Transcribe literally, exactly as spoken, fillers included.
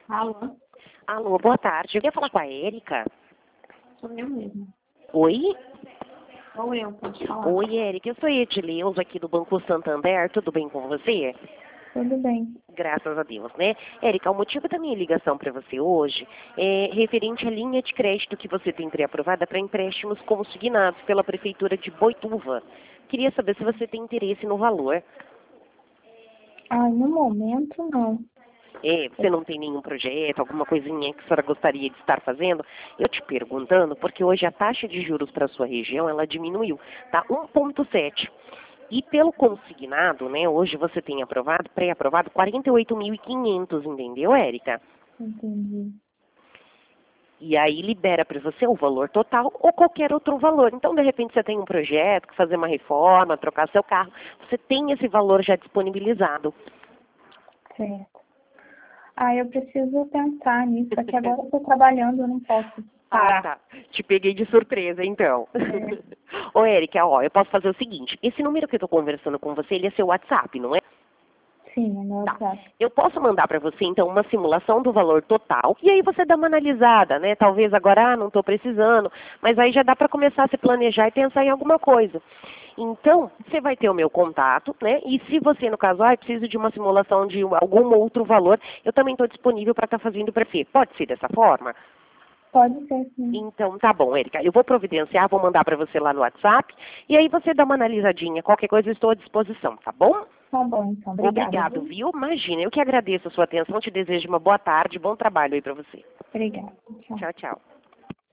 Alô? Alô, boa tarde. Eu queria falar com a Érica. Sou eu mesmo. Oi? Sou eu, pode falar. Oi, Érica. Eu sou Edileuza aqui do Banco Santander. Tudo bem com você? Tudo bem. Graças a Deus, né? Érica, o motivo da minha ligação para você hoje é referente à linha de crédito que você tem pré-aprovada para empréstimos consignados pela Prefeitura de Boituva. Queria saber se você tem interesse no valor. Ah, no momento não. É, você não tem nenhum projeto, alguma coisinha que a senhora gostaria de estar fazendo? Eu te perguntando, porque hoje a taxa de juros para a sua região, ela diminuiu, tá um vírgula sete. E pelo consignado, né, hoje você tem aprovado, pré-aprovado, quarenta e oito mil e quinhentos, entendeu, Érica? Entendi. E aí libera para você o valor total ou qualquer outro valor. Então, de repente, você tem um projeto, quer fazer uma reforma, trocar seu carro, você tem esse valor já disponibilizado. Certo. Ah, eu preciso pensar nisso, porque agora eu estou trabalhando, eu não posso Ah, parar. tá. Te peguei de surpresa, então. É. Ô, Érica, ó, eu posso fazer o seguinte. Esse número que eu tô conversando com você, ele é seu WhatsApp, não é? Sim, é meu Tá. WhatsApp. Eu posso mandar para você, então, uma simulação do valor total, e aí você dá uma analisada, né? Talvez agora, ah, não estou precisando, mas aí já dá para começar a se planejar e pensar em alguma coisa. Então, você vai ter o meu contato, né? E se você, no caso, ah, preciso de uma simulação de algum outro valor, eu também estou disponível para estar fazendo para você. Pode ser dessa forma? Pode ser, sim. Então, tá bom, Érica. Eu vou providenciar, vou mandar para você lá no WhatsApp, e aí você dá uma analisadinha. Qualquer coisa, eu estou à disposição, tá bom? Tá bom, então. Obrigada. Obrigado, Viu? viu? Imagina, eu que agradeço a sua atenção, te desejo uma boa tarde, bom trabalho aí para você. Obrigada. Tchau. Tchau, tchau.